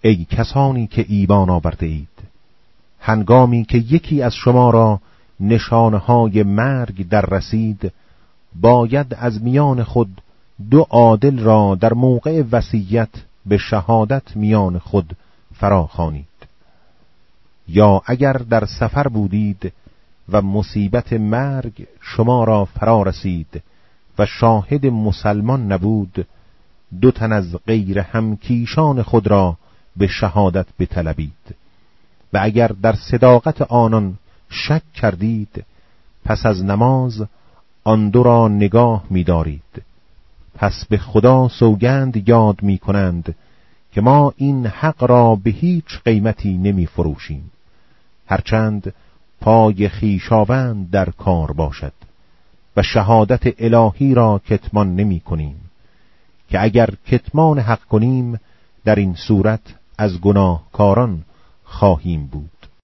ای کسانی که ایمان آورده اید، هنگامی که یکی از شما را نشانهای مرگ در رسید، باید از میان خود 2 عادل را در موقع وصیت به شهادت میان خود فراخوانید. یا اگر در سفر بودید و مصیبت مرگ شما را فرا رسید و شاهد مسلمان نبود، 2 تن از غیر همکیشان خود را به شهادت بطلبید. و اگر در صداقت آنان شک کردید، پس از نماز آن 2 را نگاه می‌دارید. پس به خدا سوگند یاد می‌کنند که ما این حق را به هیچ قیمتی نمی فروشیم، هرچند پای خویشاوند در کار باشد، و شهادت الهی را کتمان نمی کنیم، که اگر کتمان حق کنیم در این صورت از گناهکاران خواهیم بود.